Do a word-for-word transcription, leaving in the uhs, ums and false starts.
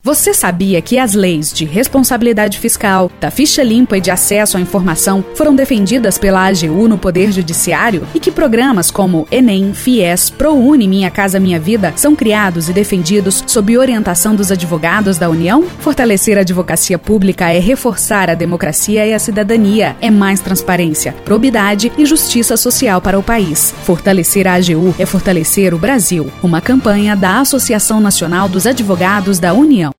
Você sabia que as leis de responsabilidade fiscal, da ficha limpa e de acesso à informação foram defendidas pela A G U no Poder Judiciário? E que programas como Enem, Fies, ProUni Minha Casa Minha Vida são criados e defendidos sob orientação dos advogados da União? Fortalecer a advocacia pública é reforçar a democracia e a cidadania, é mais transparência, probidade e justiça social para o país. Fortalecer a A G U é fortalecer o Brasil. Uma campanha da Associação Nacional dos Advogados da União.